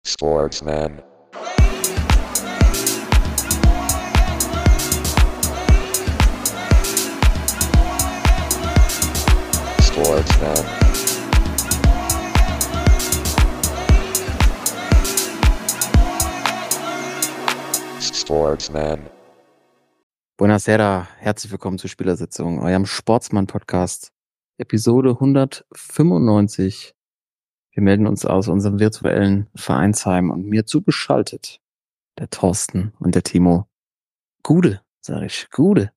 Sportsman. Sportsman. Sportsman. Buonasera, herzlich willkommen zur Spielersitzung, eurem Sportsmann-Podcast, Episode 195. Wir melden uns aus unserem virtuellen Vereinsheim und mir zugeschaltet der Thorsten und der Timo. Gude, sag ich, Gude.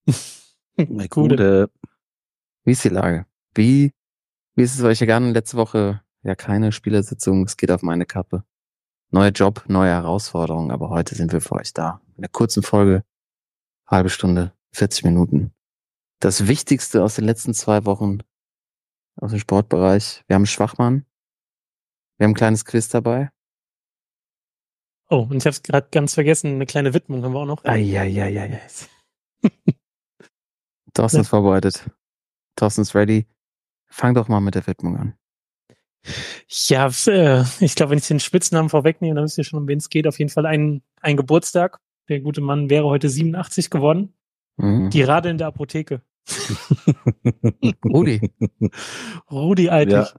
Gute. Wie ist die Lage? Wie ist es euch gegangen? Letzte Woche ja keine Spielersitzung, es geht auf meine Kappe. Neuer Job, neue Herausforderungen, aber heute sind wir für euch da. In einer kurzen Folge, halbe Stunde, 40 Minuten. Das Wichtigste aus den letzten 2 Wochen aus dem Sportbereich. Wir haben Schwachmann. Wir haben ein kleines Quiz dabei. Oh, und ich habe es gerade ganz vergessen, eine kleine Widmung haben wir auch noch. Eieieiei. Thorsten ist vorbereitet. Thorsten ist ready. Fang doch mal mit der Widmung an. Ja, ich glaube, wenn ich den Spitznamen vorwegnehme, dann wisst ihr schon, um wen es geht. Auf jeden Fall ein Geburtstag. Der gute Mann wäre heute 87 geworden. Mhm. Die Rade in der Apotheke. Rudi. Altig.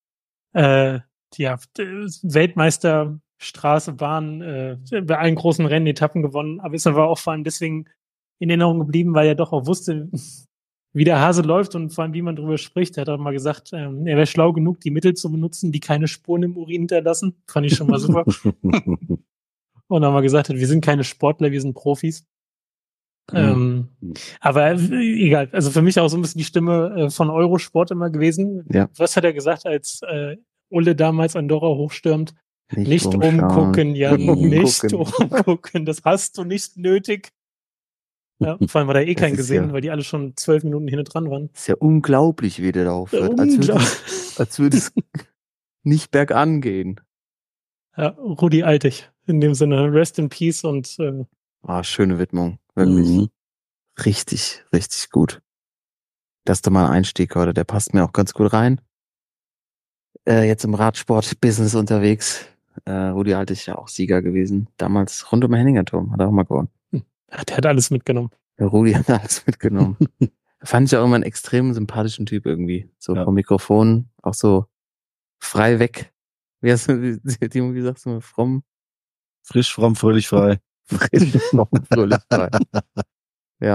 Weltmeister, Straße, Bahn, bei allen großen Rennen Etappen gewonnen. Aber ist aber auch vor allem deswegen in Erinnerung geblieben, weil er doch auch wusste, wie der Hase läuft und vor allem, wie man drüber spricht. Er hat auch mal gesagt, er wäre schlau genug, die Mittel zu benutzen, die keine Spuren im Urin hinterlassen. Fand ich schon mal super. Und dann mal gesagt hat, wir sind keine Sportler, wir sind Profis. Aber egal, also für mich auch so ein bisschen die Stimme von Eurosport immer gewesen. Ja. Was hat er gesagt, als Ulle damals Andorra hochstürmt? Nicht umschauen. umgucken, ja, nicht Umgucken. umgucken, das hast du nicht nötig. Ja, vor allem war da Das keinen ist gesehen, ja- weil die alle schon 12 Minuten hinten dran waren. Ist ja unglaublich, wie der da aufhört. Als würde es nicht bergan gehen. Ja, Rudi Altig. In dem Sinne, rest in peace und Schöne Widmung. Wirklich. Richtig, richtig gut. Das ist doch mal ein Einstieg heute. Der passt mir auch ganz gut rein. Jetzt im Radsport-Business unterwegs. Rudi Altig ist ja auch Sieger gewesen. Damals rund um den Henningerturm. Hat er auch mal gewonnen. der hat alles mitgenommen. Der Rudi hat alles mitgenommen. Fand ich auch immer einen extrem sympathischen Typ irgendwie. So Ja. vom Mikrofon, auch so frei weg. Wie hast du, Timo, wie sagst du, fromm, Frisch, fromm, fröhlich, frei. frisch, fromm, fröhlich frei. Ja.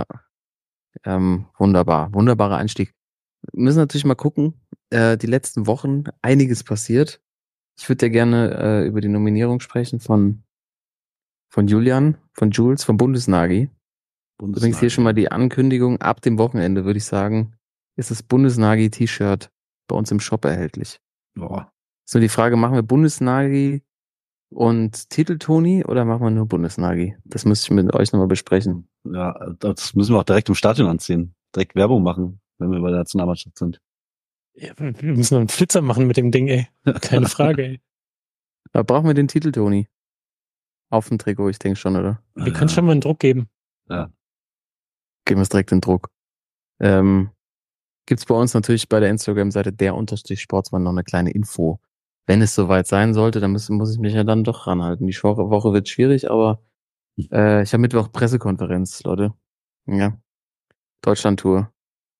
Wunderbarer Einstieg. Wir müssen natürlich mal gucken, die letzten Wochen einiges passiert. Ich würde ja gerne über die Nominierung sprechen von Julian, von Jules, von Bundesnagi. Übrigens hier schon mal die Ankündigung, ab dem Wochenende würde ich sagen, ist das Bundesnagi-T-Shirt bei uns im Shop erhältlich. Boah. So die Frage, machen wir Bundesnagi und Titeltoni oder machen wir nur Bundesnagi? Das müsste ich mit euch nochmal besprechen. Ja, das müssen wir auch direkt im Stadion anziehen. Direkt Werbung machen, wenn wir bei der Nationalmannschaft sind. Ja, wir müssen noch einen Flitzer machen mit dem Ding, ey. Keine Frage, ey. Aber brauchen wir den Titeltoni? Auf dem Trikot, ich denke schon, oder? Wir können schon mal einen Druck geben. Ja. Geben wir es direkt in Druck. Gibt's bei uns natürlich bei der Instagram-Seite der_Sportsmann noch eine kleine Info. Wenn es soweit sein sollte, dann muss ich mich ja dann doch ranhalten. Die Woche wird schwierig, aber ich habe Mittwoch Pressekonferenz, Leute. Ja. Deutschland-Tour.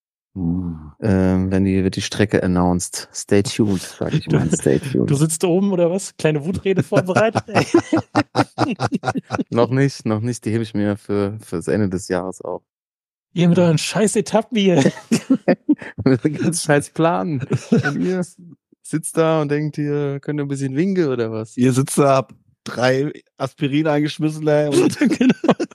Wird die Strecke announced. Stay tuned, sag ich mal. Stay tuned. Du sitzt oben oder was? Kleine Wutrede vorbereitet? Ey. Noch nicht. Die hebe ich mir fürs Ende des Jahres auf. Ihr mit euren scheiß Etappen hier. Mit dem ganz scheiß Plan. Und ihr sitzt da und denkt, ihr könnt ein bisschen winken oder was? Ihr sitzt da, habt 3 Aspirin eingeschmissen, ey, und Genau.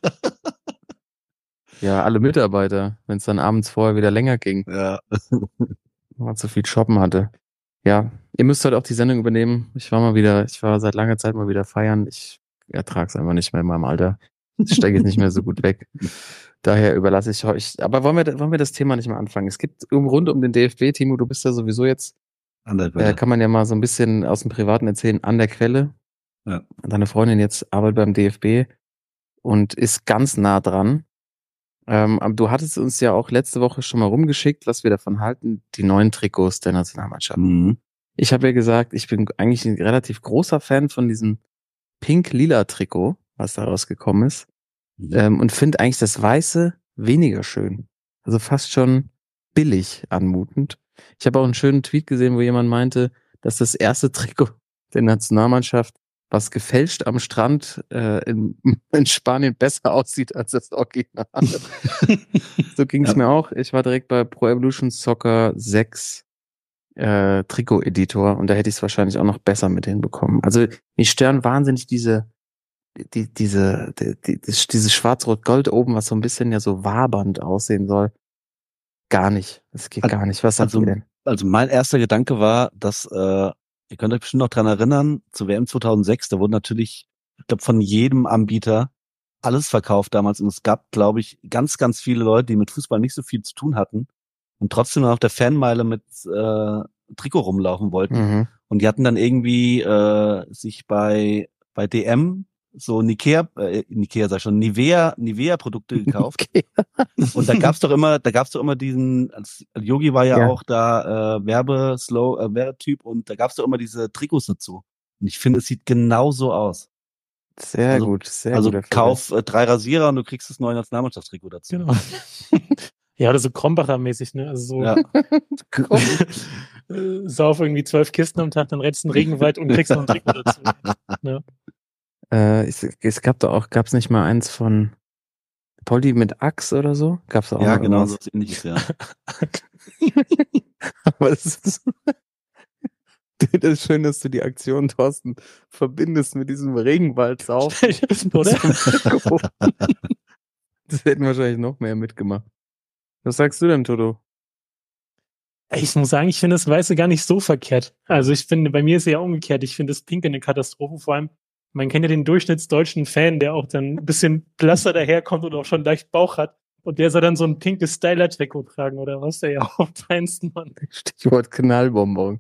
Ja, alle Mitarbeiter, wenn es dann abends vorher wieder länger ging, ja. man zu viel shoppen hatte. Ja, ihr müsst heute auch die Sendung übernehmen. Ich war seit langer Zeit mal wieder feiern. Ich ertrage es einfach nicht mehr in meinem Alter. Ich steige jetzt nicht mehr so gut weg. Daher überlasse ich euch. Aber wollen wir das Thema nicht mal anfangen? Es gibt rund um den DFB, Timo, du bist ja sowieso jetzt, An der Quelle. kann man ja mal so ein bisschen aus dem Privaten erzählen, an der Quelle. Ja. Deine Freundin jetzt arbeitet beim DFB und ist ganz nah dran. Aber du hattest uns ja auch letzte Woche schon mal rumgeschickt, was wir davon halten, die neuen Trikots der Nationalmannschaft. Mhm. Ich habe ja gesagt, ich bin eigentlich ein relativ großer Fan von diesem pink-lila Trikot, was da rausgekommen ist. Und finde eigentlich das Weiße weniger schön. Also fast schon billig anmutend. Ich habe auch einen schönen Tweet gesehen, wo jemand meinte, dass das erste Trikot der Nationalmannschaft, was gefälscht am Strand in Spanien besser aussieht als das Original. So ging es mir auch. Ich war direkt bei Pro Evolution Soccer 6 Trikot-Editor und da hätte ich es wahrscheinlich auch noch besser mit hinbekommen. Also mich stören wahnsinnig dieses Schwarz-Rot-Gold oben, was so ein bisschen ja so wabernd aussehen soll. Gar nicht. Das geht gar nicht. Was sagt ihr denn? Also mein erster Gedanke war, dass, ihr könnt euch bestimmt noch dran erinnern, zur WM 2006, da wurde natürlich, ich glaube, von jedem Anbieter alles verkauft damals und es gab, glaube ich, ganz, ganz viele Leute, die mit Fußball nicht so viel zu tun hatten und trotzdem auf der Fanmeile mit Trikot rumlaufen wollten. Mhm. Und die hatten dann irgendwie sich bei DM so Nivea-Produkte gekauft. Okay. Und da gab's doch immer diesen, als Yogi war ja auch da Werbetyp und da gab's doch immer diese Trikots dazu. Und ich finde, es sieht genauso aus. Sehr gut, sehr Also gut. kauf 3 Rasierer und du kriegst das neue Nationalmannschaftstrikot dazu. Genau. Ja, oder so Krombacher-mäßig, ne? Also so Ja. sauf irgendwie 12 Kisten am Tag, dann rennst du in den Regenwald und kriegst noch ein Trikot dazu. Ne? Es gab's nicht mal eins von Polly mit Axe oder so? Gab's da auch Ja, mal genau, irgendwas? so was ähnliches, ja. Aber das ist das ist schön, dass du die Aktion, Thorsten, verbindest mit diesem Regenwaldsaufen. Oder? Das hätten wahrscheinlich noch mehr mitgemacht. Was sagst du denn, Toto? Ich muss sagen, ich finde das Weiße gar nicht so verkehrt. Also ich finde, bei mir ist es ja umgekehrt. Ich finde das Pinke eine Katastrophe. Vor allem, man kennt ja den durchschnittsdeutschen Fan, der auch dann ein bisschen blasser daherkommt und auch schon leicht Bauch hat. Und der soll dann so ein pinkes Styler-Trikot tragen, oder was? Der ja auch feinsten Mann. Stichwort Knallbonbon.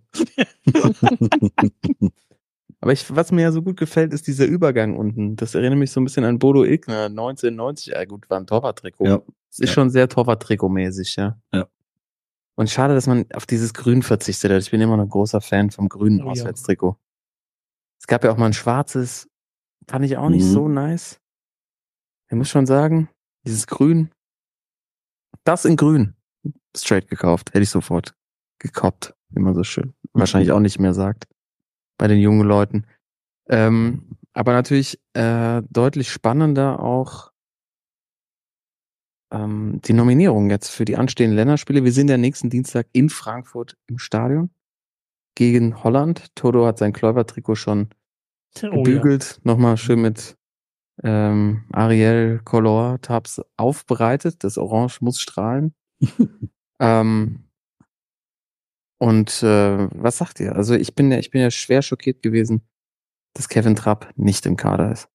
Aber was mir ja so gut gefällt, ist dieser Übergang unten. Das erinnert mich so ein bisschen an Bodo Illgner, 1990. Gut, war ein Torwarttrikot. Ja. Es ist schon sehr Torwarttrikot-mäßig, ja. Ja. Und schade, dass man auf dieses Grün verzichtet hat. Ich bin immer noch ein großer Fan vom grünen Oh ja. Auswärtstrikot. Es gab ja auch mal ein schwarzes, fand ich auch nicht so nice. Ich muss schon sagen, dieses Grün, das in Grün, straight gekauft, hätte ich sofort gekoppt, wie man so schön wahrscheinlich auch nicht mehr sagt bei den jungen Leuten. Aber natürlich deutlich spannender auch die Nominierung jetzt für die anstehenden Länderspiele. Wir sind ja nächsten Dienstag in Frankfurt im Stadion gegen Holland. Toto hat sein Kläuber-Trikot schon gebügelt, nochmal schön mit Ariel Color Tabs aufbereitet. Das Orange muss strahlen. Was sagt ihr? Also ich bin ja schwer schockiert gewesen, dass Kevin Trapp nicht im Kader ist.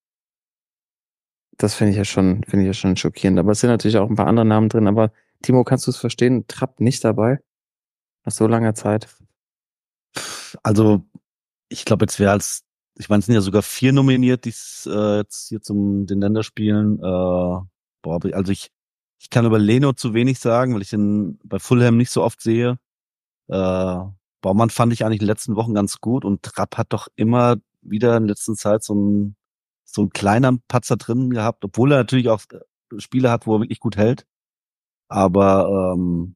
Das finde ich ja schon schockierend. Aber es sind natürlich auch ein paar andere Namen drin. Aber Timo, kannst du es verstehen? Trapp nicht dabei? Nach so langer Zeit? Also, ich glaube, jetzt ich meine, es sind ja sogar 4 nominiert, die jetzt hier den Länderspielen. Also ich kann über Leno zu wenig sagen, weil ich ihn bei Fulham nicht so oft sehe. Baumann fand ich eigentlich in den letzten Wochen ganz gut und Trapp hat doch immer wieder in letzter Zeit so einen kleinen Patzer drin gehabt, obwohl er natürlich auch Spiele hat, wo er wirklich gut hält. Aber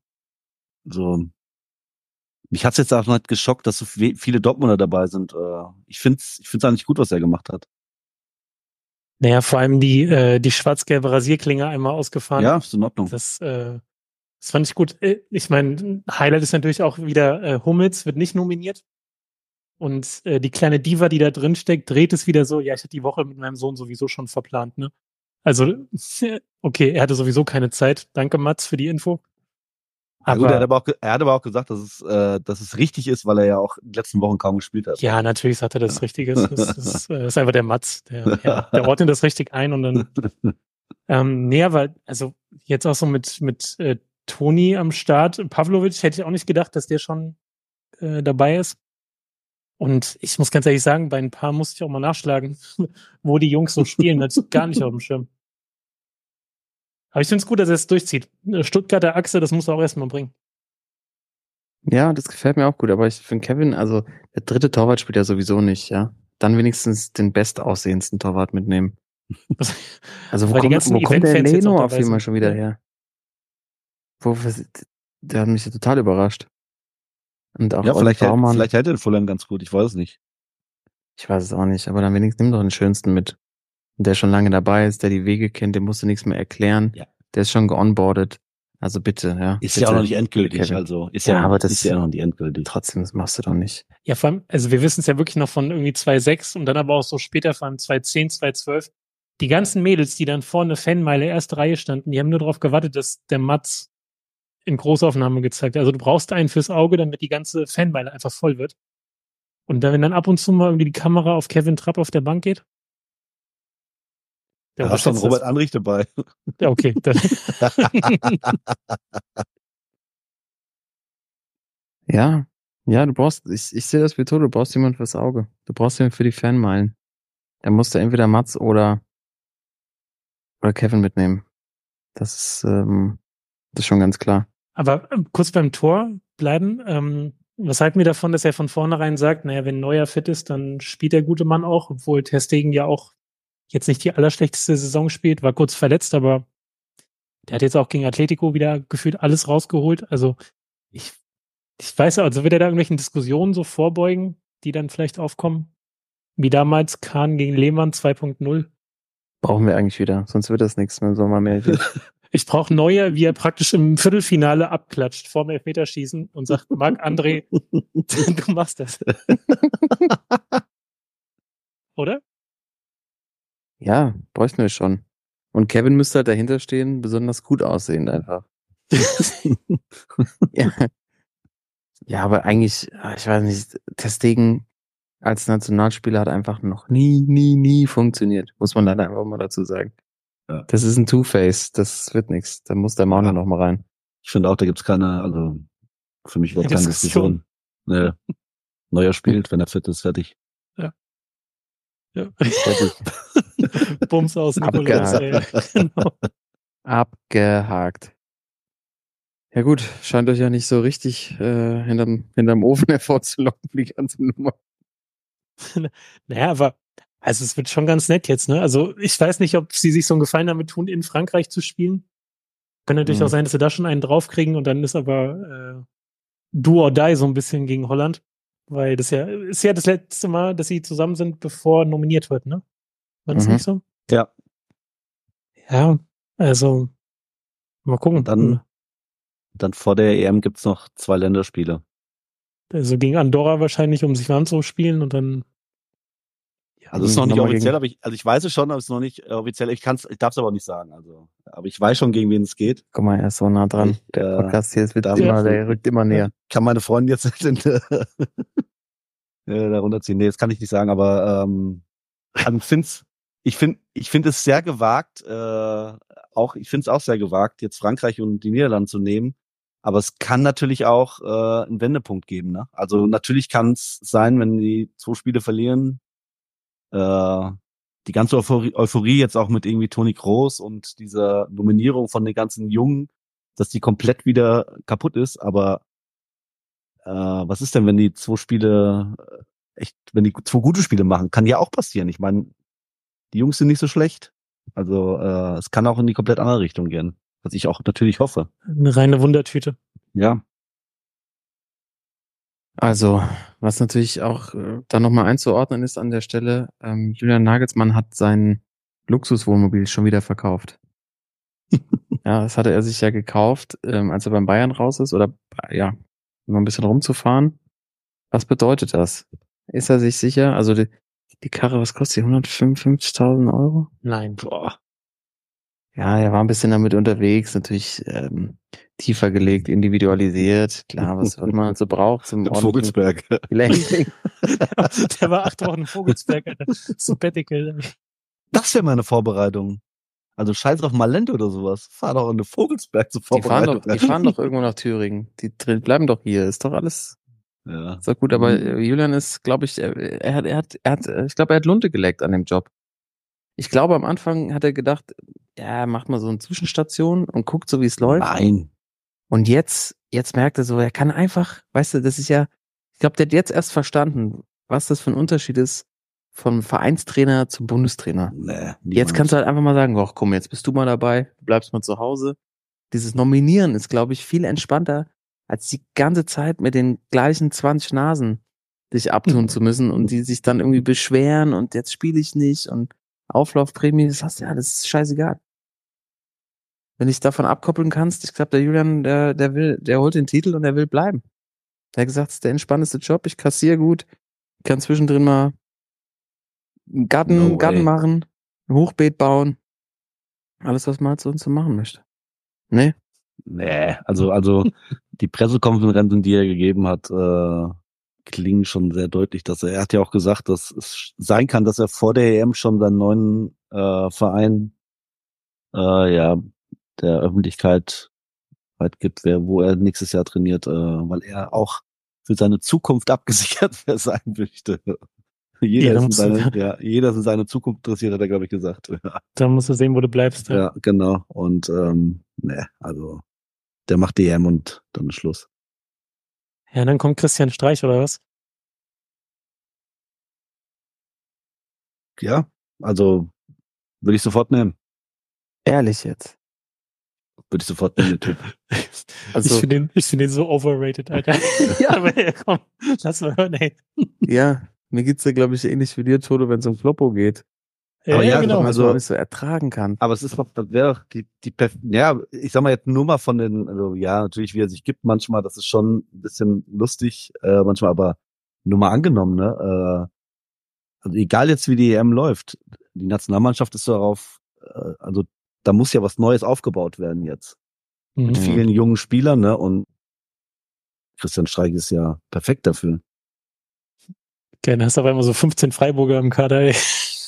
mich hat's jetzt auch nicht geschockt, dass so viele Dortmunder dabei sind. Ich find's eigentlich gut, was er gemacht hat. Naja, vor allem die schwarz-gelbe Rasierklinge einmal ausgefahren. Ja, ist in Ordnung. Das fand ich gut. Ich meine, Highlight ist natürlich auch wieder Hummels wird nicht nominiert. Und die kleine Diva, die da drin steckt, dreht es wieder so, ja, ich hatte die Woche mit meinem Sohn sowieso schon verplant, ne? Also, okay, er hatte sowieso keine Zeit. Danke, Mats, für die Info. Aber gut, er hat aber auch gesagt, dass es richtig ist, weil er ja auch in den letzten Wochen kaum gespielt hat. Ja, natürlich sagt er das Richtige. Das ist einfach der Mats. Der ordnet das richtig ein und dann nee, aber also jetzt auch so mit Toni am Start. Pavlovic hätte ich auch nicht gedacht, dass der schon dabei ist. Und ich muss ganz ehrlich sagen, bei ein paar musste ich auch mal nachschlagen, wo die Jungs so spielen. Das ist gar nicht auf dem Schirm. Aber ich finde es gut, dass er es durchzieht. Stuttgarter Achse, das muss er auch erstmal bringen. Ja, das gefällt mir auch gut, aber ich finde Kevin, also der dritte Torwart spielt ja sowieso nicht, ja. Dann wenigstens den bestaussehendsten Torwart mitnehmen. Also Weil die ganzen wo kommt der Event-Fans jetzt auch Leno dabei auf einmal sind. schon wieder Ja. her? Der hat mich ja total überrascht. Und auch Ja, Olli Baumann, vielleicht hält er den Fulham ganz gut, ich weiß es nicht. ich weiß es auch nicht, aber dann wenigstens nimm doch den Schönsten mit. Der schon lange dabei ist, der die Wege kennt, dem musst du nichts mehr erklären. Ja. Der ist schon geonboardet. Also bitte, ja. Ist bitte, ja auch noch nicht endgültig, Kevin. also ist Ja, ja, aber das- ist ja noch nicht endgültig. Trotzdem, das machst du doch nicht. Ja, vor allem, also wir wissen es ja wirklich noch von irgendwie 2,6 und dann aber auch so später, vor allem 2,10, 2,12. Die ganzen Mädels, die dann vorne Fanmeile erste Reihe standen, die haben nur darauf gewartet, dass der Mats in Großaufnahme gezeigt hat. Also du brauchst einen fürs Auge, damit die ganze Fanmeile einfach voll wird. Und dann, wenn dann ab und zu mal irgendwie die Kamera auf Kevin Trapp auf der Bank geht. Da hast du einen Robert Andrich dabei. Ja, okay. Ja, ja, du brauchst, ich sehe das wie Tod, du brauchst jemanden fürs Auge. Du brauchst jemanden für die Fanmeilen. Da musst du entweder Mats oder Kevin mitnehmen. Das ist schon ganz klar. Aber kurz beim Tor bleiben. Was halten wir davon, dass er von vornherein sagt, naja, wenn Neuer fit ist, dann spielt der gute Mann auch, obwohl Ter Stegen ja auch jetzt nicht die allerschlechteste Saison spielt, war kurz verletzt, aber der hat jetzt auch gegen Atletico wieder gefühlt alles rausgeholt. Also ich weiß, also wird er da irgendwelchen Diskussionen so vorbeugen, die dann vielleicht aufkommen? Wie damals Kahn gegen Lehmann 2.0. Brauchen wir eigentlich wieder, sonst wird das nichts mit dem Sommermärchen. Ich brauche Neuer, wie er praktisch im Viertelfinale abklatscht vorm Elfmeterschießen und sagt, Marc-André, du machst das. Oder? Ja, bräuchten wir schon. Und Kevin müsste halt dahinter stehen, besonders gut aussehend einfach. Ja. Ja, aber eigentlich, ich weiß nicht, Ter Stegen als Nationalspieler hat einfach noch nie funktioniert. Muss man leider einfach mal dazu sagen. Ja. Das ist ein Two-Face, das wird nichts. Da muss der Mauner noch mal rein. Ich finde auch, da gibt's keine, also für mich überhaupt keine Diskussion. Diskussion. Nee. Neuer spielt, wenn er fit ist, fertig. Ja. Bums aus Nikolaus. Genau. Abgehakt. Ja gut, scheint euch ja nicht so richtig hinterm Ofen hervorzulocken, die ganze Nummer. Naja, aber also es wird schon ganz nett jetzt, ne? Also ich weiß nicht, ob sie sich so einen Gefallen damit tun, in Frankreich zu spielen. Kann natürlich auch sein, dass sie da schon einen draufkriegen und dann ist aber do or die so ein bisschen gegen Holland. Weil das ist ja das letzte Mal, dass sie zusammen sind, bevor nominiert wird, ne? War das nicht so? Ja. Ja, also mal gucken. Dann vor der EM gibt's noch 2 Länderspiele. Also gegen Andorra wahrscheinlich, um sich warm zu spielen und dann. Also es ist noch nicht offiziell, aber ich weiß es schon, aber es ist noch nicht offiziell. Ich darf es aber auch nicht sagen. Also, aber ich weiß schon, gegen wen es geht. Guck mal, er ist so nah dran. Der Podcast hier der rückt immer näher. Kann meine Freundin jetzt da runterziehen. Nee, das kann ich nicht sagen, aber ich finde es sehr gewagt, ich finde es auch sehr gewagt, jetzt Frankreich und die Niederlande zu nehmen. Aber es kann natürlich auch einen Wendepunkt geben. Ne? Also natürlich kann es sein, wenn die 2 Spiele verlieren, die ganze Euphorie jetzt auch mit irgendwie Toni Kroos und dieser Nominierung von den ganzen Jungen, dass die komplett wieder kaputt ist. Aber was ist denn, wenn die 2 Spiele wenn die 2 gute Spiele machen? Kann ja auch passieren. Ich meine, die Jungs sind nicht so schlecht. Also es kann auch in die komplett andere Richtung gehen. Was ich auch natürlich hoffe. Eine reine Wundertüte. Ja. Also, was natürlich auch dann nochmal einzuordnen ist an der Stelle, Julian Nagelsmann hat sein Luxuswohnmobil schon wieder verkauft. Ja, das hatte er sich ja gekauft, als er beim Bayern raus ist, oder ja, um ein bisschen rumzufahren. Was bedeutet das? Ist er sich sicher? Also die Karre, was kostet die? 155.000 Euro? Nein. Boah. Ja, er war ein bisschen damit unterwegs, natürlich tiefer gelegt, individualisiert. Klar, was man so braucht zum Vogelsberg. Lenkling. Der war 8 Wochen in Vogelsberg, Alter. Sabbatical. Das wäre meine Vorbereitung. Also scheiß drauf Malente oder sowas. Fahr doch in den Vogelsberg zur Vorbereitung. Die fahren doch irgendwo nach Thüringen. Die bleiben doch hier. Ist doch alles. Ja. Ist doch gut, aber Julian ist, glaube ich, er hat Lunte geleckt an dem Job. Ich glaube, am Anfang hat er gedacht, ja, macht mal so eine Zwischenstation und guckt so, wie es läuft. Nein. Und jetzt jetzt merkt er so, er kann einfach, weißt du, das ist ja, ich glaube, der hat jetzt erst verstanden, was das für ein Unterschied ist vom Vereinstrainer zum Bundestrainer. Nee, Jetzt kannst du halt einfach mal sagen, ach komm, jetzt bist du mal dabei, du bleibst mal zu Hause. Dieses Nominieren ist, glaube ich, viel entspannter, als die ganze Zeit mit den gleichen 20 Nasen dich abtun zu müssen und die sich dann irgendwie beschweren und jetzt spiele ich nicht und Auflaufprämie, das hast du ja, das ist scheißegal. Wenn du dich davon abkoppeln kannst, ich glaube, der Julian, der holt den Titel und der will bleiben. Der hat gesagt, es ist der entspannteste Job, ich kassiere gut, kann zwischendrin mal einen Garten machen, ein Hochbeet bauen, alles, was man halt so machen möchte. Nee? Nee, also die Pressekonferenzen, die er gegeben hat, klingen schon sehr deutlich, dass er hat ja auch gesagt, dass es sein kann, dass er vor der EM schon seinen neuen Verein ja der Öffentlichkeit halt gibt, wo er nächstes Jahr trainiert, weil er auch für seine Zukunft abgesichert sein möchte. Jeder ist in seine Zukunft interessiert, hat er, glaube ich, gesagt. Ja. Da musst du sehen, wo du bleibst. Ja, genau. Und ne, also der macht die EM und dann ist Schluss. Ja, dann kommt Christian Streich, oder was? Ja, also würde ich sofort nehmen. Ehrlich jetzt. Würde ich sofort nehmen, den Typ. Also, ich finde den so overrated, Alter. Ja, aber komm, lass mal hören, ey. Ja, mir geht's ja, glaube ich, ähnlich wie dir, Toto, wenn es um Kloppo geht. Aber ja, genau. Also, man nicht so ertragen kann. Aber es ist doch, das wäre doch ja, ich sag mal jetzt nur mal von den, also ja, natürlich, wie er sich gibt manchmal, das ist schon ein bisschen lustig, manchmal, aber nur mal angenommen, ne, also egal jetzt, wie die EM läuft, die Nationalmannschaft ist darauf, also da muss ja was Neues aufgebaut werden jetzt. Mit vielen jungen Spielern, ne, und Christian Streich ist ja perfekt dafür. Okay, dann hast du aber immer so 15 Freiburger im Kader, ey.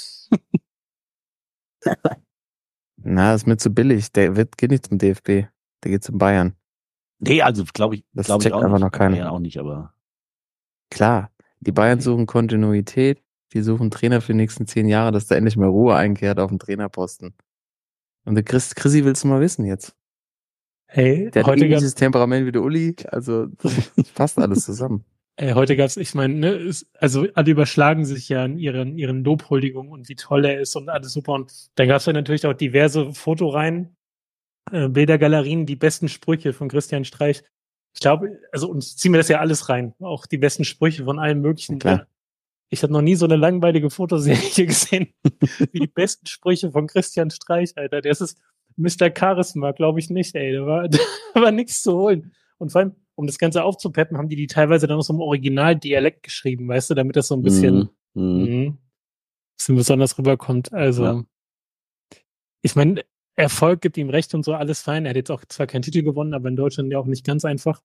Na, ist mir zu billig. Der geht nicht zum DFB. Der geht zum Bayern. Nee, also glaube ich Das auch checkt einfach nicht. noch keiner. Ja, auch nicht, aber klar, die Bayern suchen Kontinuität. Die suchen Trainer für die nächsten 10 Jahre, dass da endlich mal Ruhe einkehrt auf dem Trainerposten. Und der Chrissy willst du mal wissen jetzt. Hey, Der hat heute ähnliches Temperament wie der Uli. Also das passt alles zusammen. Heute gab's, ich meine, ne, also alle überschlagen sich ja in ihren Lobhuldigungen und wie toll er ist und alles super. Und dann gab's ja natürlich auch diverse Fotoreihen, Bildergalerien, die besten Sprüche von Christian Streich. Ich glaube, also und ich ziehe mir das ja alles rein, auch die besten Sprüche von allen möglichen. Klar. Ich habe noch nie so eine langweilige Fotoserie gesehen wie die besten Sprüche von Christian Streich, Alter. Das ist Mr. Charisma, glaube ich nicht, ey. Da war nichts zu holen. Und vor allem, um das Ganze aufzupeppen, haben die teilweise dann noch so im Originaldialekt geschrieben, weißt du, damit das so ein bisschen, bisschen besonders rüberkommt. Also, ich meine, Erfolg gibt ihm recht und so, alles fein. Er hat jetzt auch zwar keinen Titel gewonnen, aber in Deutschland ja auch nicht ganz einfach.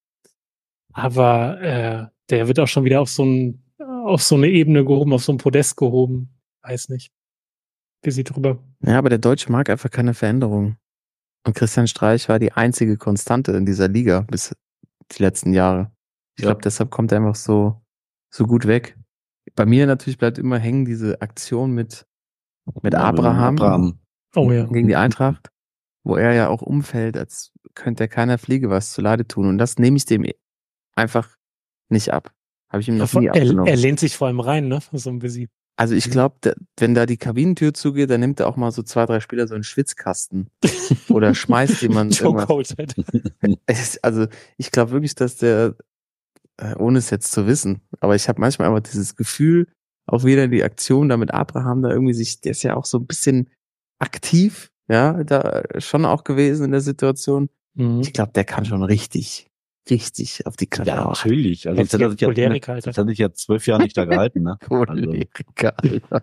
Aber der wird auch schon wieder auf so eine Ebene gehoben, auf so ein Podest gehoben. Weiß nicht. Wie sieht drüber? Ja, aber der Deutsche mag einfach keine Veränderung. Und Christian Streich war die einzige Konstante in dieser Liga bis die letzten Jahre. Ich glaube, deshalb kommt er einfach so gut weg. Bei mir natürlich bleibt immer hängen diese Aktion mit Abraham. Oh ja. Gegen die Eintracht, wo er ja auch umfällt, als könnte er keiner Fliege was zuleide tun. Und das nehme ich dem einfach nicht ab. Habe ich ihm noch nie abgenommen. Er lehnt sich vor allem rein, ne? So ein bisschen. Also ich glaube, wenn da die Kabinentür zugeht, dann nimmt er auch mal so 2, 3 Spieler so einen Schwitzkasten. Oder schmeißt jemand irgendwas. Also ich glaube wirklich, dass der, ohne es jetzt zu wissen, aber ich habe manchmal einfach dieses Gefühl, auch wieder die Aktion da mit Abraham, da irgendwie der ist ja auch so ein bisschen aktiv, ja, da schon auch gewesen in der Situation. Ich glaube, der kann schon richtig auf die Klappe. Ja, natürlich. Also das hätte ich ja 12 Jahre nicht da gehalten, ne? Choleriker, Alter.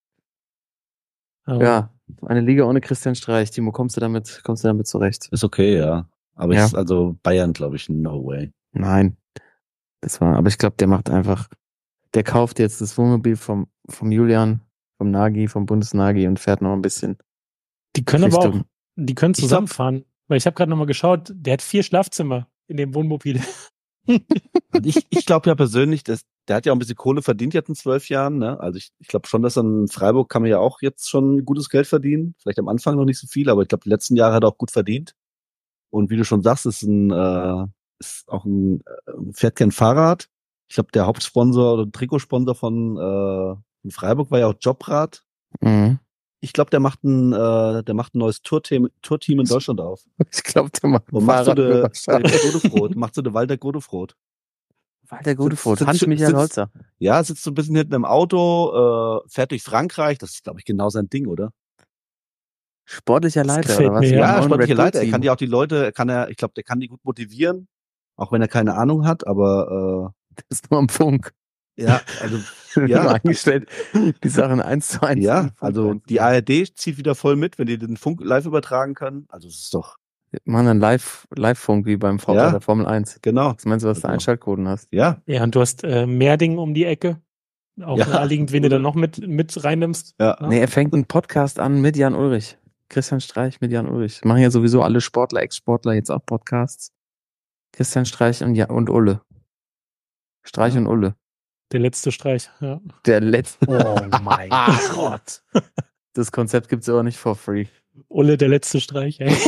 Ja, eine Liga ohne Christian Streich. Timo, kommst du damit zurecht? Ist okay, ja. Aber ja. Also Bayern, glaube ich, no way. Nein. Aber ich glaube, der kauft jetzt das Wohnmobil vom Julian, vom Nagy, vom Bundesnagi und fährt noch ein bisschen. Die können aber auch, zusammenfahren. Weil ich habe gerade nochmal geschaut, der hat 4 Schlafzimmer in dem Wohnmobil. Ich glaube ja persönlich, der hat ja auch ein bisschen Kohle verdient jetzt in 12 Jahren. Ne? Also ich glaube schon, dass in Freiburg kann man ja auch jetzt schon gutes Geld verdienen. Vielleicht am Anfang noch nicht so viel, aber ich glaube, die letzten Jahre hat er auch gut verdient. Und wie du schon sagst, ist ein ist auch fährt kein Fahrrad. Ich glaube, der Hauptsponsor oder Trikotsponsor von Freiburg war ja auch Jobrad. Mhm. Ich glaube, der macht ein neues Tourteam in Deutschland auf. Ich glaube, der macht Und macht so Fahrradführerschein. Godefroth, macht so eine Walter Godefroth. Walter Godefroth, Sitzt- Hans-Michael sitzt- Holzer. Ja, sitzt so ein bisschen hinten im Auto, fährt durch Frankreich. Das ist, glaube ich, genau sein Ding, oder? Sportlicher Das Leiter, gefällt oder was? mir, Im ja. Ja, neuen sportliche Red Bull Leiter. Er Team. kann ja auch die Leute, ich glaube, der kann die gut motivieren, auch wenn er keine Ahnung hat, aber Das ist nur am Funk. ja, also Nur ja, eingestellt, die Sachen 1:1. in ja, den Funk also die reinzubringen. ARD zieht wieder voll mit, wenn die den Funk live übertragen können. Also es ist doch, Machen dann Live-Funk wie beim VfL Ja. der Formel 1. genau. Was meinst du, was du Also- Einschaltquoten hast? Ja, Ja, und du hast Merding um die Ecke. Auch Ja. naheliegend, wen du dann noch mit reinnimmst. ja. Ja. Nee, er fängt einen Podcast an mit Jan Ulrich. Christian Streich mit Jan Ulrich. Machen ja sowieso alle Sportler, Ex-Sportler jetzt auch Podcasts. Christian Streich und Ulle. Streich Ja. und Ulle. Der letzte Streich. Ja. Der letzte. Oh mein Gott. Das Konzept gibt's aber nicht for free. Ulle, der letzte Streich, ey.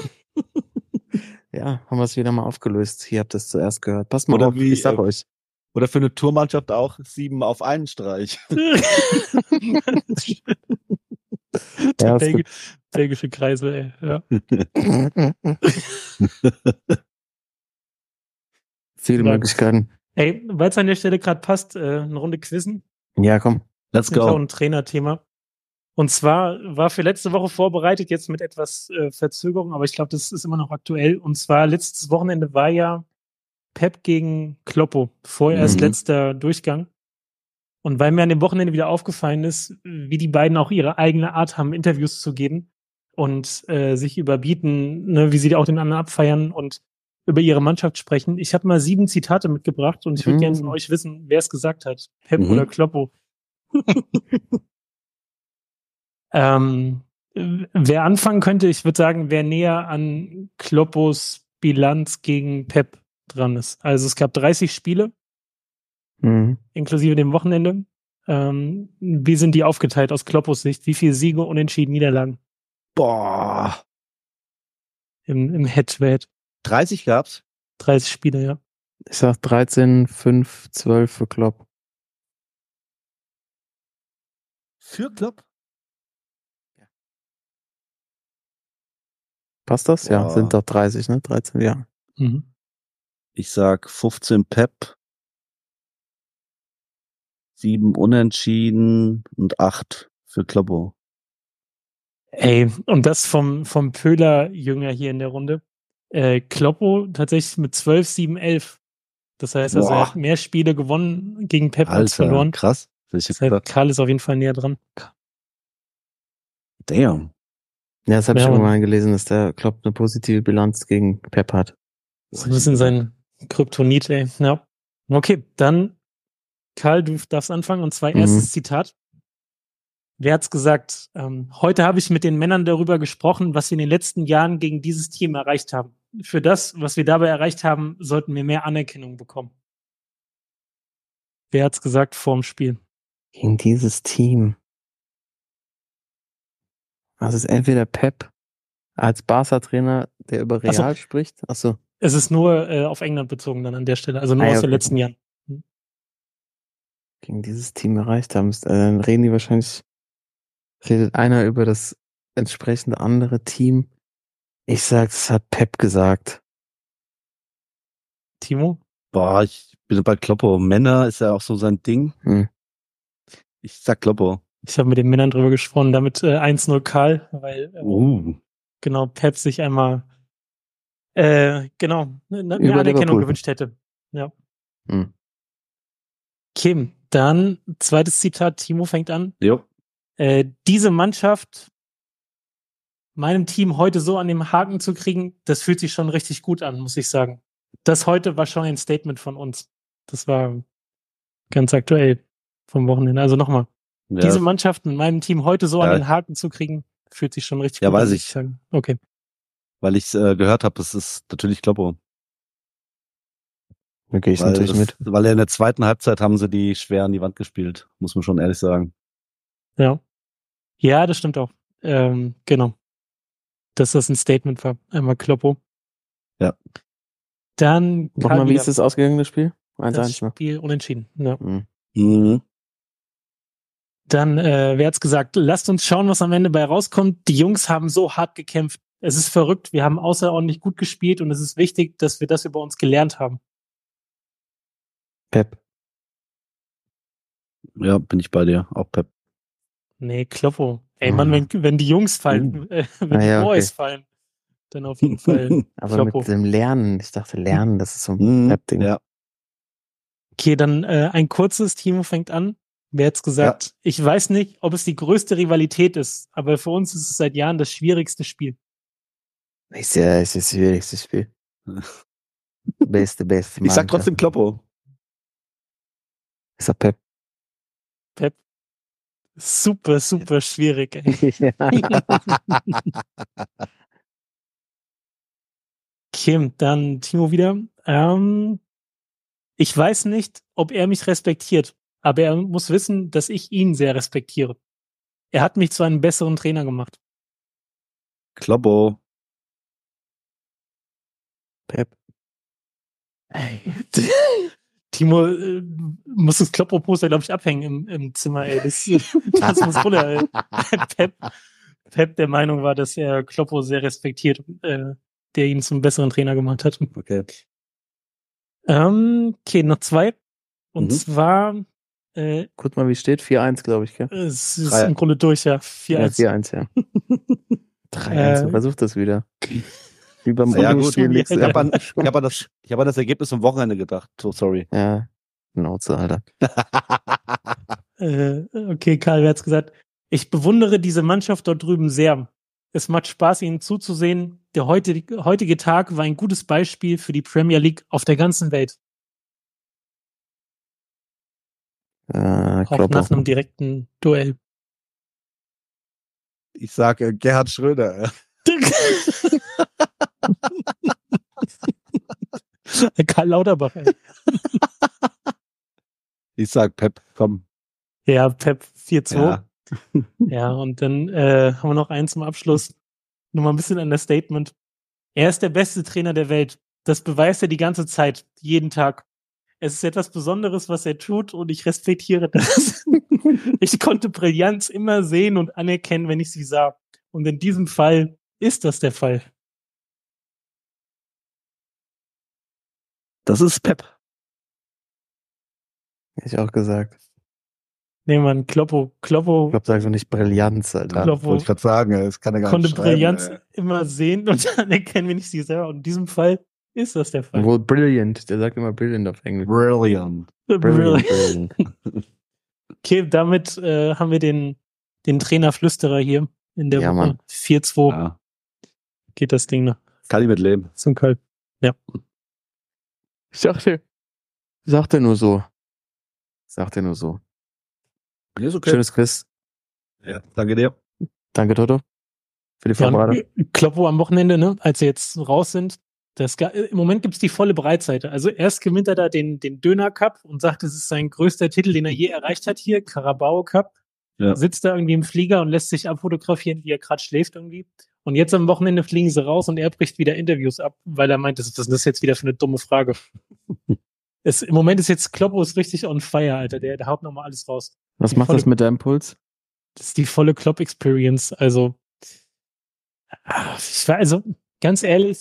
Ja, haben wir es wieder mal aufgelöst. Hier habt ihr es zuerst gehört. Passt mal Oder auf, wie, ich sag euch. Oder für eine Tourmannschaft auch 7 auf einen Streich. Die Ja, es belgische Kreisel, ey. Ja. Viele Ja. Möglichkeiten. Ey, weil es an der Stelle gerade passt, eine Runde Quizzen. Ja, komm. Let's Ist auch go. ein Trainerthema. Und zwar war für letzte Woche vorbereitet, jetzt mit etwas Verzögerung, aber ich glaube, das ist immer noch aktuell. Und zwar letztes Wochenende war ja Pep gegen Kloppo, vorerst Mhm. letzter Durchgang. Und weil mir an dem Wochenende wieder aufgefallen ist, wie die beiden auch ihre eigene Art haben, Interviews zu geben und sich überbieten, ne, wie sie auch den anderen abfeiern und über ihre Mannschaft sprechen. Ich habe mal 7 Zitate mitgebracht und ich würde Mhm. gerne von euch wissen, wer es gesagt hat. Pep Mhm. oder Kloppo. Wer anfangen könnte, ich würde sagen, wer näher an Kloppos Bilanz gegen Pep dran ist. Also es gab 30 Spiele, Mhm. inklusive dem Wochenende. Wie sind die aufgeteilt aus Kloppos Sicht? Wie viele Siege, Unentschieden, Niederlagen Boah. im Head-to-Head? 30 gab's? 30 Spiele, ja. Ich sag 13, 5, 12 für Klopp. Für Klopp? Passt das? Ja, Boah. sind doch 30, ne? 13, ja. Mhm. Ich sag 15 Pep, 7 Unentschieden und 8 für Kloppo. Ey, und das vom Pöhler-Jünger hier in der Runde. Kloppo tatsächlich mit 12, 7, 11. Das heißt, also er Boah. hat mehr Spiele gewonnen gegen Pep als verloren. Krass. Hätte ich Das jetzt heißt, gedacht. Karl ist auf jeden Fall näher dran. Damn. Ja, das habe ich Ja, schon Mann. mal gelesen, dass der Klopp eine positive Bilanz gegen Pep hat. So ein bisschen sein Kryptonit, ey. Ja. Okay, dann, Karl, du darfst anfangen. Und zwar erstes Zitat. Wer hat's gesagt? Heute habe ich mit den Männern darüber gesprochen, was wir in den letzten Jahren gegen dieses Team erreicht haben. Für das, was wir dabei erreicht haben, sollten wir mehr Anerkennung bekommen. Wer hat's gesagt vorm Spiel? Gegen dieses Team. Also es ist entweder Pep als Barca-Trainer, der über Ach so. Real spricht. Achso. Es ist nur auf England bezogen dann an der Stelle, also nur Ah, ja, aus den okay. letzten Jahren. Gegen dieses Team erreicht haben. Dann reden die wahrscheinlich, redet einer über das entsprechende andere Team. Ich sag, das hat Pep gesagt. Timo? Boah, ich bin bei Kloppo. Männer ist ja auch so sein Ding. Hm. Ich sag Kloppo. Ich habe mit den Männern drüber gesprochen, damit 1-0 Karl, weil genau Pep sich einmal mehr Über Anerkennung Liverpool. gewünscht hätte. Ja. Hm. Kim, dann zweites Zitat, Timo fängt an. Jo. Diese Mannschaft meinem Team heute so an den Haken zu kriegen, das fühlt sich schon richtig gut an, muss ich sagen. Das heute war schon ein Statement von uns. Das war ganz aktuell vom Wochenende. Also nochmal, Ja, diese Mannschaft mit meinem Team heute so an Ja. den Haken zu kriegen, fühlt sich schon richtig Ja, gut an, weiß muss ich. sagen. Okay. weil ich gehört habe, das ist natürlich Kloppo. Da gehe ich Weil, natürlich mit. weil in der zweiten Halbzeit haben sie die schwer an die Wand gespielt, muss man schon ehrlich sagen. Ja. Ja, das stimmt auch. Genau. Dass das ein Statement war. Einmal Kloppo. Ja. Dann Nochmal, wie wieder ist das ausgegangen, das Spiel? 1-1, das ne? Spiel unentschieden. Ja. Mhm. Dann, wer hat's gesagt? Lasst uns schauen, was am Ende bei rauskommt. Die Jungs haben so hart gekämpft. Es ist verrückt. Wir haben außerordentlich gut gespielt und es ist wichtig, dass wir das über uns gelernt haben. Pep. Ja, bin ich bei dir. Auch Pep. Nee, Kloppo. Ey, Mann, wenn die Jungs fallen, wenn die ja, Boys okay. fallen, dann auf jeden Fall Aber Kloppo. mit dem Lernen, ich dachte Lernen, das ist so ein Pep-Ding. Ja. Okay, dann ein kurzes, Timo fängt an. Wer hat's gesagt? Ich weiß nicht, ob es die größte Rivalität ist, aber für uns ist es seit Jahren das schwierigste Spiel. Ist ja, es ist das schwierigste Spiel. Beste. Ich sag trotzdem Kloppo. Ist doch Pep. Pep. Super, super schwierig, ey. Okay, dann Timo wieder. Ich weiß nicht, ob er mich respektiert, aber er muss wissen, dass ich ihn sehr respektiere. Er hat mich zu einem besseren Trainer gemacht. Kloppo. Pep. Timo muss das Kloppo-Poster, glaube ich, abhängen im Zimmer, ey. Das muss runter, ey. Pep der Meinung war, dass er Kloppo sehr respektiert, der ihn zum besseren Trainer gemacht hat. Okay. Okay, noch zwei. Und zwar Guck mal, wie steht. 4-1, glaube ich, gell? es ist im Grunde durch, ja. 4-1. Ja, 4-1, ja. 3-1, versuch das wieder. Wie beim Ja, gut. Spiel Ich hab an das Ergebnis am Wochenende gedacht. So, sorry. Ja, genau so, Alter. Okay, Karl, wer hat's gesagt? Ich bewundere diese Mannschaft dort drüben sehr. Es macht Spaß, ihnen zuzusehen. Der heutige Tag war ein gutes Beispiel für die Premier League auf der ganzen Welt. Auch nach einem direkten Duell. Ich sage Gerhard Schröder. Karl Lauterbach, ey. Ich sag Pep, komm. Ja, Pep 4-2. Ja. Ja, und dann haben wir noch eins zum Abschluss. Nochmal ein bisschen Understatement. Er ist der beste Trainer der Welt. Das beweist er die ganze Zeit, jeden Tag. Es ist etwas Besonderes, was er tut, und ich respektiere das. Ich konnte Brillanz immer sehen und anerkennen, wenn ich sie sah. Und in diesem Fall ist das der Fall. Das ist Pep. Hätte ich auch gesagt. Nee, Mann, Kloppo. Ich glaube, sag so nicht Brillanz, Alter. Kloppo Wollte ich gerade sagen, das kann er gar konnte nicht schreiben. Brillanz immer sehen und anerkennen, wenn ich sie sah. Und in diesem Fall ist das der Fall. Wohl brilliant. Der sagt immer brilliant auf Englisch. Brilliant. Brilliant. Okay, damit haben wir den Trainerflüsterer hier in der Ja, Woche. Mann. 4-2 Ja. geht das Ding noch Kann ich mit leben. zum Kalb. Ja. Ich sagte nur so. Ist okay. Schönes Quiz. Ja, danke dir. Danke, Toto. Für die Ja, Vorbereitung. und Kloppo am Wochenende, ne, als sie jetzt raus sind. Im Moment gibt's die volle Breitseite. Also erst gewinnt er da den Döner Cup und sagt, es ist sein größter Titel, den er je erreicht hat hier, Carabao Cup. Ja. Sitzt da irgendwie im Flieger und lässt sich abfotografieren, wie er gerade schläft irgendwie. Und jetzt am Wochenende fliegen sie raus und er bricht wieder Interviews ab, weil er meint, was ist das jetzt wieder für eine dumme Frage? Im Moment ist jetzt Kloppo ist richtig on fire, Alter. Der haut nochmal alles raus. Was macht das mit deinem Puls? Das ist die volle Klopp-Experience. Also, ganz ehrlich,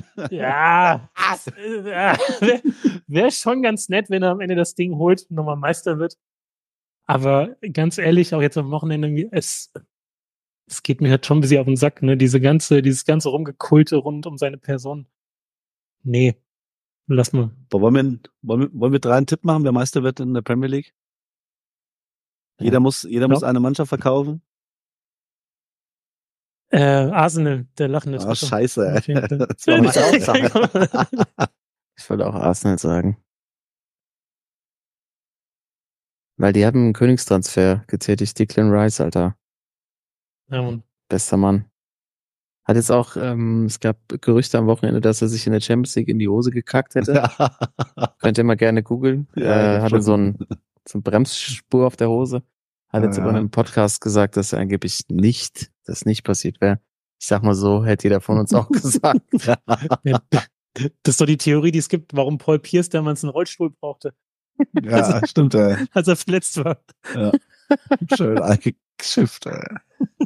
wäre schon ganz nett, wenn er am Ende das Ding holt und nochmal Meister wird. Aber ganz ehrlich, auch jetzt am Wochenende, es geht mir halt schon ein bisschen auf den Sack, ne? Dieses ganze Rumgekulte rund um seine Person. Nee, lass mal. Wollen wir 3 einen Tipp machen, wer Meister wird in der Premier League? Jeder muss eine Mannschaft verkaufen. Arsenal, der lachende Ah, scheiße, ey. Okay, Das war meine Aussage. Ich wollte auch Arsenal sagen. Weil die haben einen Königstransfer getätigt, Declan Rice, Alter. Ja, Mann. Bester Mann. Hat jetzt auch, es gab Gerüchte am Wochenende, dass er sich in der Champions League in die Hose gekackt hätte. Könnt ihr mal gerne googeln. Ja, Hatte so eine Bremsspur auf der Hose. Hat jetzt aber in einem Podcast gesagt, dass angeblich das nicht passiert wäre. Ich sag mal so, hätte jeder von uns auch gesagt. Das ist doch die Theorie, die es gibt, warum Paul Pierce damals einen Rollstuhl brauchte, Ja, stimmt, ey. als er verletzt war. Ja. Schön eingeschifft, ey.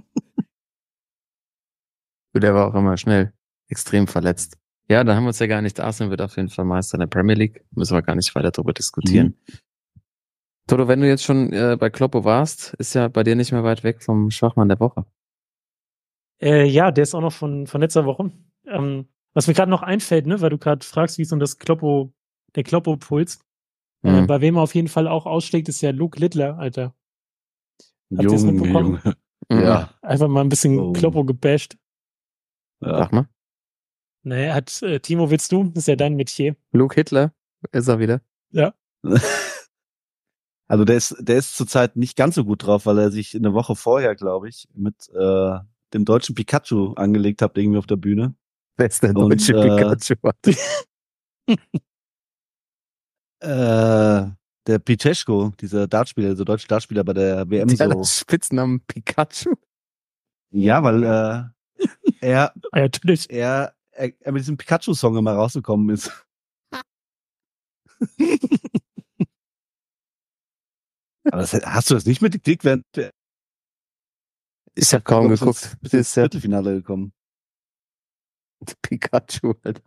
Der war auch immer schnell extrem verletzt. Ja, dann haben wir uns ja gar nicht. Arsenal wird auf jeden Fall Meister in der Premier League. Müssen wir gar nicht weiter darüber diskutieren. Toto, wenn du jetzt schon bei Kloppo warst, ist ja bei dir nicht mehr weit weg vom Schwachmann der Woche. Ja, der ist auch noch von letzter Woche. Was mir gerade noch einfällt, ne, weil du gerade fragst, wie ist denn der Kloppo-Puls? Bei wem er auf jeden Fall auch ausschlägt, ist ja Luke Littler, Alter. Habt ihr das mitbekommen? Junge. Mhm. Ja. Einfach mal ein bisschen Oh. Kloppo gebasht. Sag mal. Naja, Timo, willst du? Das ist ja dein Metier. Luke Hitler ist er wieder. Ja. Also der ist zurzeit nicht ganz so gut drauf, weil er sich eine Woche vorher, glaube ich, mit dem deutschen Pikachu angelegt hat, irgendwie auf der Bühne. Wer ist der Und, deutsche Pikachu? Der Picheschko, dieser Dartspieler, der deutsche Dartspieler bei der WM Der hat so. den Spitznamen Pikachu. Ja, weil er Ah, ja, natürlich. mit diesem Pikachu-Song immer rausgekommen ist. Aber hast du das nicht mitgekriegt, während der Ich habe kaum geguckt. bis Das ins ist ja Viertelfinale gekommen? Pikachu, Alter.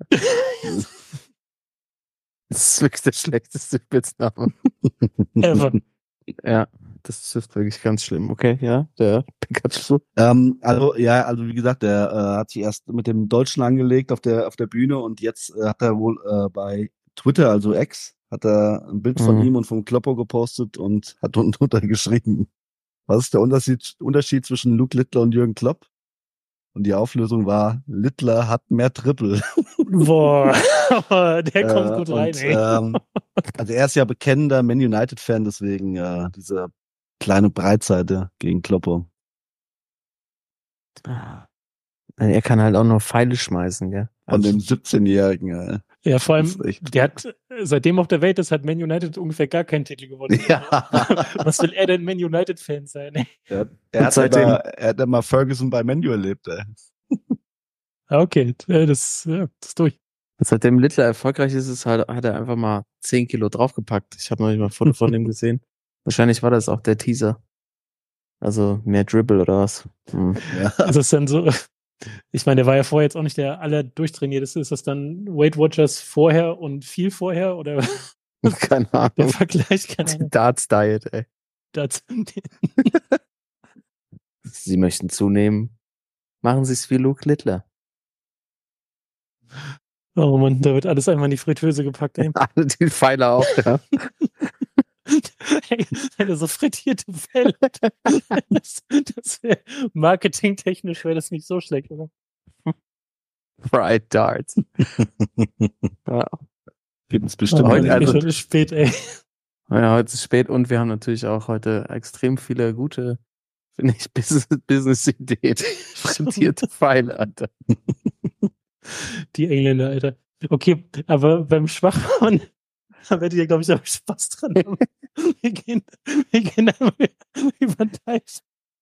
Das ist wirklich der schlechteste Spitzname. Ever. Ja, das ist wirklich ganz schlimm. Okay, ja, der Pikachu. Also wie gesagt, der hat sich erst mit dem Deutschen angelegt auf der Bühne und jetzt hat er wohl bei Twitter, also X, hat er ein Bild von ihm und vom Kloppo gepostet und hat unten drunter geschrieben, was ist der Unterschied zwischen Luke Littler und Jürgen Klopp? Und die Auflösung war, Littler hat mehr Triple. Boah, der kommt gut rein, ey. Also er ist ja bekennender Man United-Fan, deswegen diese kleine Breitseite gegen Kloppo. Er kann halt auch nur Pfeile schmeißen, gell? Von dem 17-Jährigen. Ja, vor allem, Das ist echt- der hat, seitdem auf der Welt ist, hat Man United ungefähr gar keinen Titel gewonnen. Ja. Was will er denn Man United-Fan sein, ey? Er hat immer Ferguson bei Menu erlebt. Ey. Okay, das ist durch. Seitdem Littler erfolgreich ist, hat er einfach mal 10 Kilo draufgepackt. Ich habe noch nicht mal ein Foto von ihm gesehen. Wahrscheinlich war das auch der Teaser. Also mehr Dribble oder was? Ja. Ist das dann so, ich meine, der war ja vorher jetzt auch nicht der allerdurchtrainierteste. Ist das dann Weight Watchers vorher und viel vorher oder Keine der Ahnung. Vergleich? Keine Die Ahnung. Darts Diet, ey. Das, Sie möchten zunehmen. Machen Sie es wie Luke Littler. oh Mann, da wird alles einmal in die Fritteuse gepackt, ey. Alle die Pfeile auf, ja. Hey, eine so frittierte Felle. Das wäre marketingtechnisch wäre das nicht so schlecht, oder? Fried Darts. Ja. Gibt es bestimmt. Heute- Heute also- schon ist spät, ey. Ja, heute ist spät und wir haben natürlich auch heute extrem viele gute, finde ich, Business-Ideen. Frittierte Pfeile, Alter. Die Engländer, Alter. Okay, aber beim Schwachmann, da werdet ihr, glaube ich, auch Spaß dran haben. Wir gehen einmal über den Teich.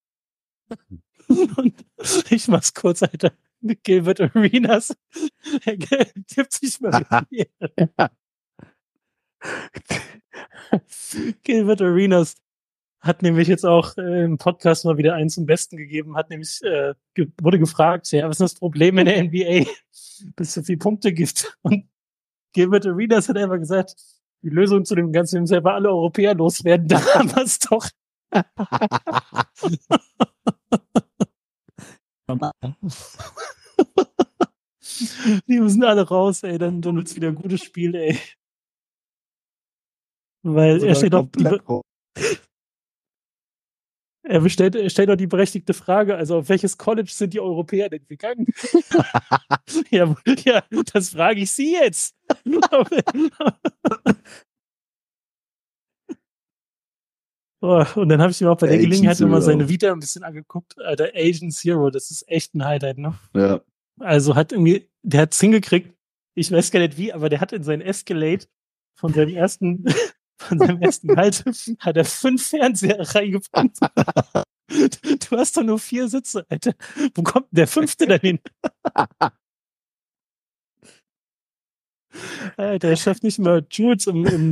Und ich mach's kurz, Alter. Gilbert Arenas. Er tippt sich mal mit mir. Gilbert Arenas hat nämlich jetzt auch im Podcast mal wieder einen zum Besten gegeben, hat nämlich, wurde gefragt, ja, was ist das Problem in der NBA, bis es so viele Punkte gibt. Und Gilbert Arenas hat einfach gesagt, die Lösung zu dem Ganzen ist einfach alle Europäer loswerden, da haben wir es doch. Die müssen alle raus, ey, dann wird's wieder ein gutes Spiel, ey. Weil er stellt doch die berechtigte Frage, also auf welches College sind die Europäer denn gegangen? ja, das frage ich Sie jetzt. Oh, und dann habe ich mir auch bei der Agent Gelegenheit nochmal Zero. seine Vita ein bisschen angeguckt. Alter, Agent Zero, das ist echt ein Highlight, ne? Ja. Also der hat's hingekriegt, ich weiß gar nicht wie, aber der hat in sein Escalade von seinem ersten Gehalt, hat er 5 Fernseher reingepackt. Du hast doch nur 4 Sitze, Alter. Wo kommt denn der 5. denn hin? Alter, er schafft nicht mal Jules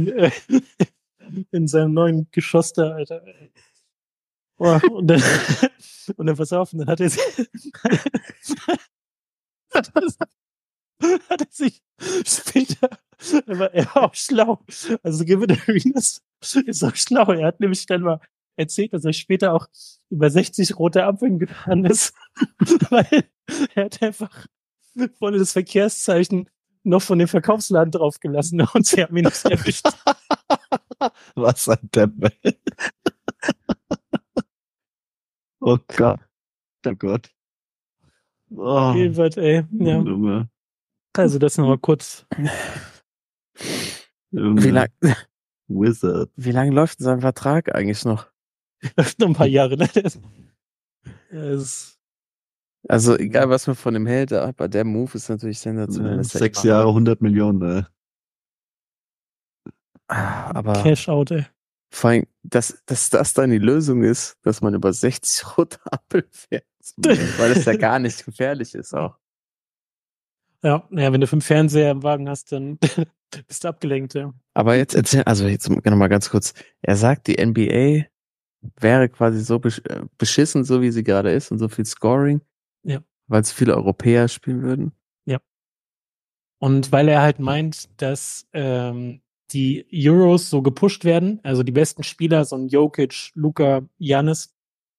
in seinem neuen Geschoss da, Alter. Boah, und dann pass auf, und dann hat er sich, hat er sich später, er war auch schlau. Also Given Arenas ist auch schlau. Er hat nämlich dann mal erzählt, dass er später auch über 60 rote Ampeln gefahren ist, weil er hat einfach vorne das Verkehrszeichen noch von dem Verkaufsladen draufgelassen und sie haben ihn nicht erwischt. Was ein Depp. Oh Gott. Oh Gott. Oh, Gilbert, ey. Ja. Junge. Also das nochmal kurz. Junge. Wizard. Wie lang läuft denn sein Vertrag eigentlich noch? Läuft noch ein paar Jahre. Ne? Also egal, was man von ihm hält, aber der Move ist natürlich sensationell. Das ist ja 6 immer- Jahre, 100 Millionen, ne? Aber Cash out, ey. vor allem, dass das dann die Lösung ist, dass man über 60 rote Ampeln fährt. Weil es ja gar nicht gefährlich ist auch. Ja, wenn du 5 Fernseher im Wagen hast, dann bist du abgelenkt, ja. Aber jetzt erzähl, also jetzt noch mal ganz kurz. Er sagt, die NBA wäre quasi so beschissen, so wie sie gerade ist und so viel Scoring. Ja. Weil es viele Europäer spielen würden. Und weil er halt meint, dass die Euros so gepusht werden, also die besten Spieler, so ein Jokic, Luka, Giannis,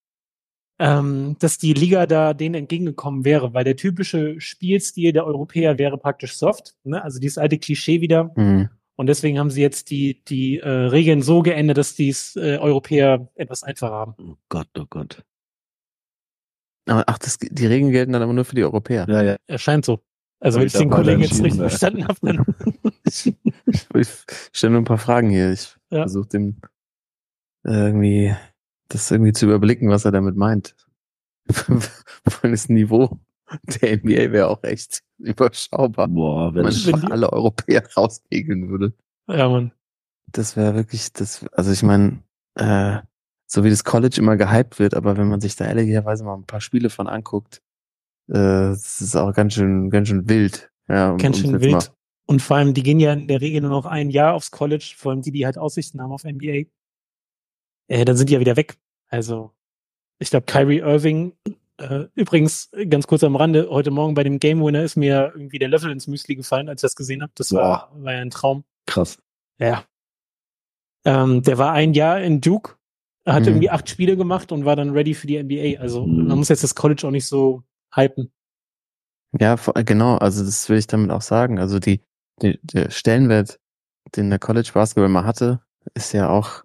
dass die Liga da denen entgegengekommen wäre, weil der typische Spielstil der Europäer wäre praktisch soft, ne? Also dieses alte Klischee wieder. Mhm. Und deswegen haben sie jetzt die Regeln so geändert, dass die Europäer etwas einfacher haben. Oh Gott, oh Gott. Aber, die Regeln gelten dann aber nur für die Europäer. Ja, ja. Erscheint so. Also Hab wenn ich ich den da mal Kollegen jetzt entschieden, richtig ne? verstanden habe, dann Ich stelle nur ein paar Fragen hier. Ich Ja. versuche dem irgendwie zu überblicken, was er damit meint. Das Niveau der NBA wäre auch echt überschaubar. Boah, Wenn man wenn einfach alle Europäer rausregeln würde. ja, Mann. Das wäre wirklich also ich meine, so wie das College immer gehypt wird, aber wenn man sich da ehrlicherweise mal ein paar Spiele von anguckt, das ist auch ganz schön wild. Ja, Ganz schön jetzt wild. mal- Und vor allem, die gehen ja in der Regel nur noch ein Jahr aufs College, vor allem die halt Aussichten haben auf NBA. Dann sind die ja wieder weg. Also, ich glaube, Kyrie Irving, übrigens, ganz kurz am Rande, heute Morgen bei dem Game Winner ist mir irgendwie der Löffel ins Müsli gefallen, als ich das gesehen habe. Das war ja ein Traum. krass. Ja. Der war ein Jahr in Duke, hat Mhm. irgendwie 8 Spiele gemacht und war dann ready für die NBA. Also, man muss jetzt das College auch nicht so hypen. Ja, genau, also das will ich damit auch sagen. Also der Stellenwert, den der College Basketball mal hatte, ist ja auch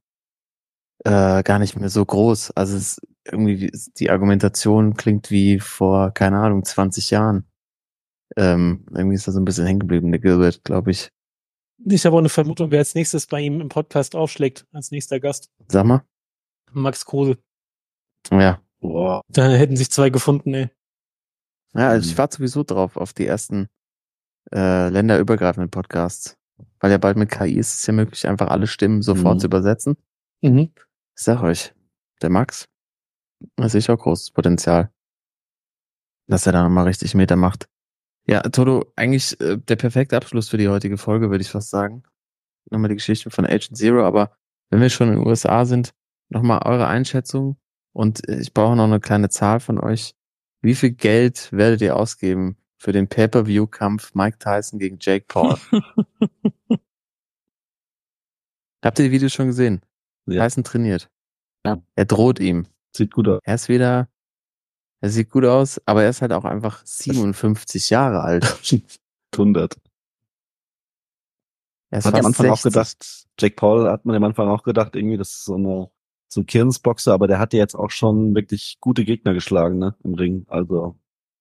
gar nicht mehr so groß. Also die Argumentation klingt wie vor, keine Ahnung, 20 Jahren. Irgendwie ist da so ein bisschen hängen geblieben, der Gilbert, glaube ich. Ich habe auch eine Vermutung, wer als nächstes bei ihm im Podcast aufschlägt, als nächster Gast. Sag mal. Max Kruse. Ja. Boah. Da hätten sich 2 gefunden, ey. Ja, also ich warte sowieso drauf, auf die ersten länderübergreifenden Podcasts. Weil ja bald mit KI ist es ja möglich, einfach alle Stimmen sofort zu übersetzen. Mhm. Ich sag euch, der Max, da sehe ich auch großes Potenzial, dass er da nochmal richtig Meter macht. Ja, Toto, eigentlich der perfekte Abschluss für die heutige Folge, würde ich fast sagen. Nochmal die Geschichte von Agent Zero, aber wenn wir schon in den USA sind, nochmal eure Einschätzung und ich brauche noch eine kleine Zahl von euch. Wie viel Geld werdet ihr ausgeben für den Pay-Per-View-Kampf Mike Tyson gegen Jake Paul? Habt ihr die Videos schon gesehen? Ja. Tyson trainiert. Ja. Er droht ihm. Sieht gut aus. Er sieht gut aus, aber er ist halt auch einfach 57 Jahre alt. 100. Er ist Hat am fast Anfang auch 60. gedacht, Jake Paul hat man am Anfang auch gedacht, irgendwie, das ist so ein Kirnsboxer, aber der hat ja jetzt auch schon wirklich gute Gegner geschlagen, ne, im Ring. Also.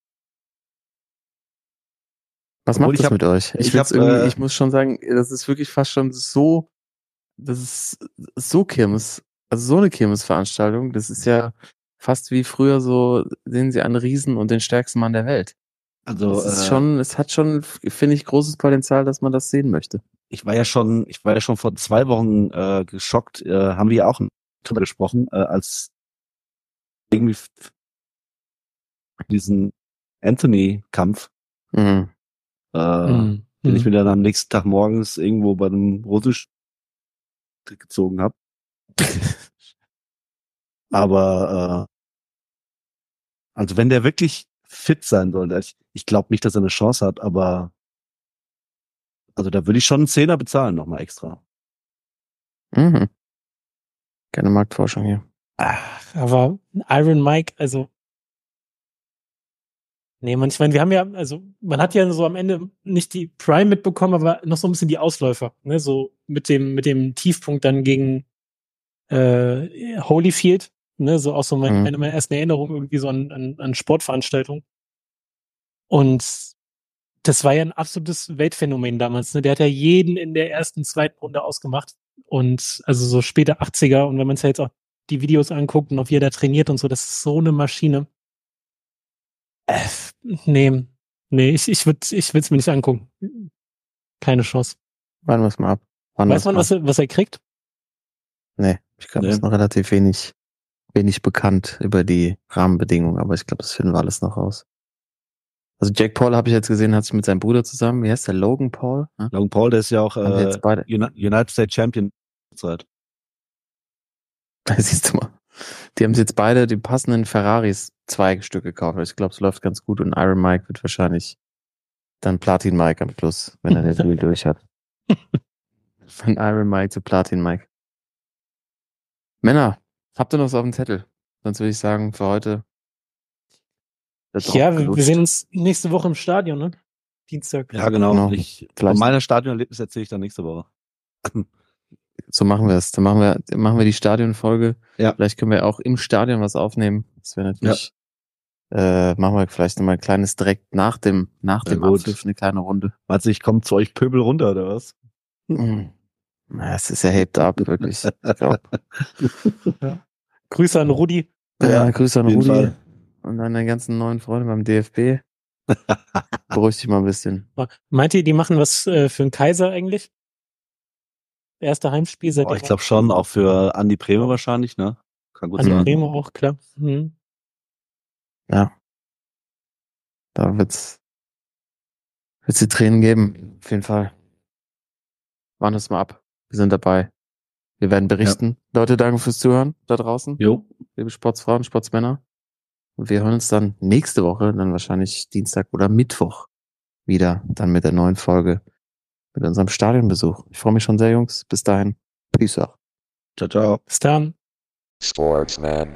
Was Obwohl macht das mit euch? Ich muss schon sagen, das ist wirklich fast schon so, das ist so Kirmes, also so eine Kirmesveranstaltung, das ist ja fast wie früher so, sehen sie einen Riesen und den stärksten Mann der Welt. Also, Es hat schon, finde ich, großes Potenzial, dass man das sehen möchte. ich war ja schon vor 2 Wochen geschockt, haben wir ja auch drüber gesprochen, als irgendwie diesen Anthony-Kampf Mhm. den ich mir dann am nächsten Tag morgens irgendwo bei einem Russisch gezogen habe. Aber also wenn der wirklich fit sein sollte, ich glaube nicht, dass er eine Chance hat, aber also da würde ich schon einen Zehner bezahlen nochmal extra. Mhm. Keine Marktforschung hier. Aber Iron Mike, also nee, ich meine, wir haben ja, also man hat ja so am Ende nicht die Prime mitbekommen, aber noch so ein bisschen die Ausläufer, ne? So mit dem Tiefpunkt dann gegen Holyfield, ne? So auch so eine meiner ersten Erinnerungen irgendwie so an Sportveranstaltungen. Und das war ja ein absolutes Weltphänomen damals, ne? Der hat ja jeden in der ersten, zweiten Runde ausgemacht. Und also so später 80er, und wenn man sich ja jetzt auch die Videos anguckt und auf wie er da trainiert und so, das ist so eine Maschine. Nee, ich will's mir nicht angucken. Keine Chance. Warten wir es mal ab. Weiß man, was er kriegt? Nee, ich glaube, es ist noch relativ wenig bekannt über die Rahmenbedingungen, aber ich glaube, das finden wir alles noch raus. Also Jack Paul habe ich jetzt gesehen, hat sich mit seinem Bruder zusammen, wie heißt der, Logan Paul? Ja? Logan Paul, der ist ja auch jetzt beide. United States Champion Zeit. Siehst du mal. Die haben sich jetzt beide die passenden Ferraris 2 Stück gekauft. Ich glaube, es läuft ganz gut und Iron Mike wird wahrscheinlich dann Platin Mike am Schluss, wenn er den Deal durch hat. Von Iron Mike zu Platin Mike. Männer, habt ihr noch was auf dem Zettel? Sonst würde ich sagen, für heute. Ja, wir sehen uns nächste Woche im Stadion, ne? Dienstag. Ja, genau. Von meiner Stadionerlebnis erzähle ich dann nächste Woche. So machen wir es. Dann machen wir die Stadionfolge. Ja. Vielleicht können wir auch im Stadion was aufnehmen. Das wäre natürlich, machen wir vielleicht nochmal ein kleines direkt nach dem Abpfiff, eine kleine Runde. Meinst du, ich komme zu euch Pöbel runter, oder was? Es ist ja hyped up, wirklich. Ja. Grüße an Rudi. Ja, Grüße an Rudi. Fall. Und an deine ganzen neuen Freunde beim DFB. Beruhig dich mal ein bisschen. Meint ihr, die machen was für den Kaiser eigentlich? Erste Heimspiel seit ich glaube schon, auch für Andi Brehme wahrscheinlich, ne? Kann gut sein. Andi Brehme auch, klar. Mhm. Ja. Da wird's die Tränen geben, auf jeden Fall. Warten es mal ab. Wir sind dabei. Wir werden berichten. Ja. Leute, danke fürs Zuhören da draußen. Jo. Liebe Sportsfrauen, Sportsmänner. Und wir hören uns dann nächste Woche, dann wahrscheinlich Dienstag oder Mittwoch wieder, dann mit der neuen Folge, mit unserem Stadionbesuch. Ich freue mich schon sehr, Jungs. Bis dahin. Peace out. Ciao, ciao. Bis dann. Sportsman.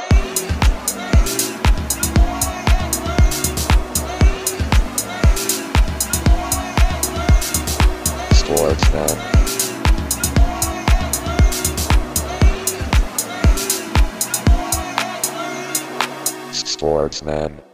Sportsman. Sportsman.